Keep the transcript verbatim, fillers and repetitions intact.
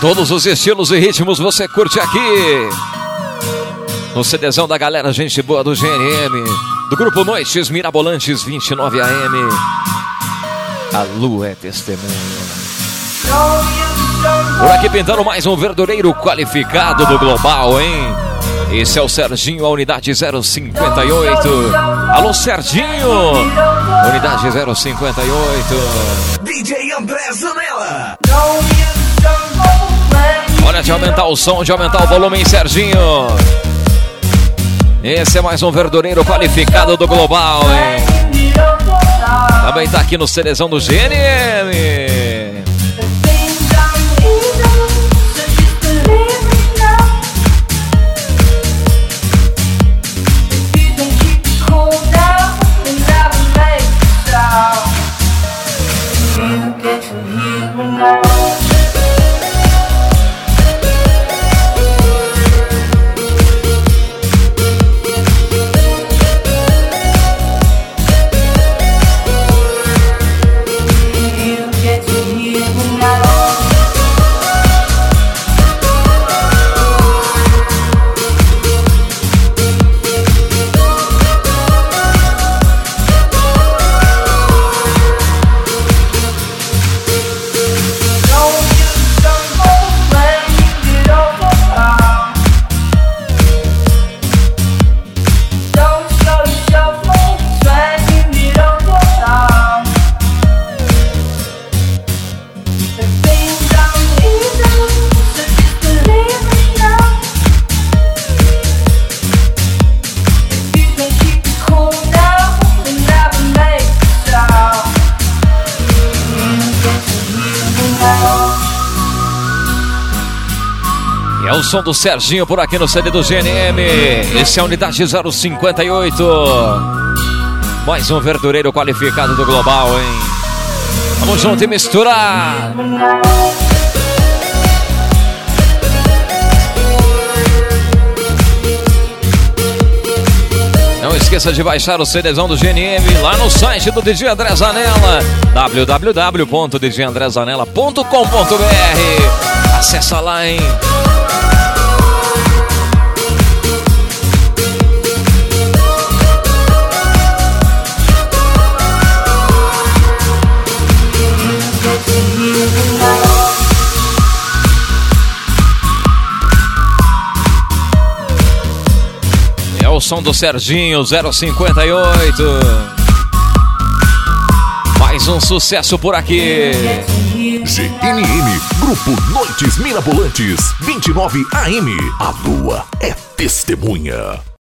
Todos os estilos e ritmos você curte aqui no CDzão da galera gente boa do G N M, do grupo Noites Mirabolantes vinte e nove A M. A lua é testemunha. Por aqui pintando mais um verdureiro qualificado do Global, hein? Esse é o Serginho, a unidade zero cinquenta e oito. Alô, Serginho! Unidade zero cinquenta e oito. D J André Zanella. Hora de aumentar o som, de aumentar o volume, hein, Serginho? Esse é mais um verdureiro qualificado do Global, hein? Também tá aqui no CDzão do G N M. É o som do Serginho por aqui no C D do G N M. Esse é a unidade zero cinquenta e oito. Mais um verdureiro qualificado do Global, hein? Vamos junto e misturar. Não esqueça de baixar o CDzão do G N M lá no site do D J André Zanella, w w w ponto d j andré zanella ponto com ponto b r. Acessa lá, hein? É o som do Serginho zero cinquenta e oito. Mais um sucesso por aqui. G N M, Grupo Noites Mirabolantes, vinte e nove A M. A lua é testemunha.